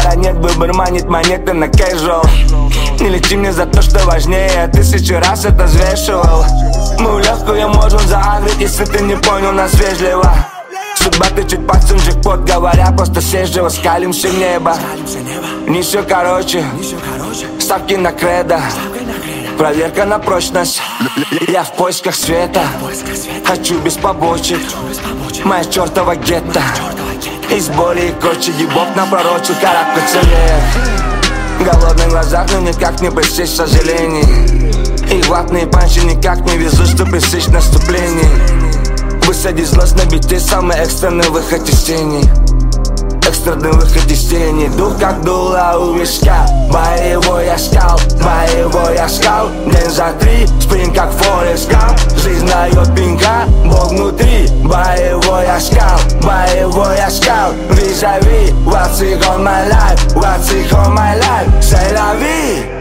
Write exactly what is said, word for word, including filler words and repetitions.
тебя нет, выбор манит монеты на casual. Не лети мне за то, что важнее, я тысячу раз это взвешивал. Мы в легкую можем заагрить, если ты не понял нас вежливо. Судьба тычет пальцем джекпот, говоря, просто съезживо, скалимся в небо. Не все короче, ставки на кредо, проверка на прочность. Я в поисках света, хочу без побочек. Моя чертова гетто, из боли и корчи гибок напророчил карабкаться вверх. В голодных глазах, но никак не пресечь сожалений. И ватные панчи никак не везут, что пресечь наступление. Высадить злость на бите, самый экстренный выход из тени. Экстренный выход из тени. Дух как дуло у виска, боевой оскал, боевой оскал. День за три, спринт как Форест Гамп. Жизнь дает пинка, Бог внутри. Боевой оскал, боевой оскал. Визави, what's it on my life, what's it on my life. C'est la vie.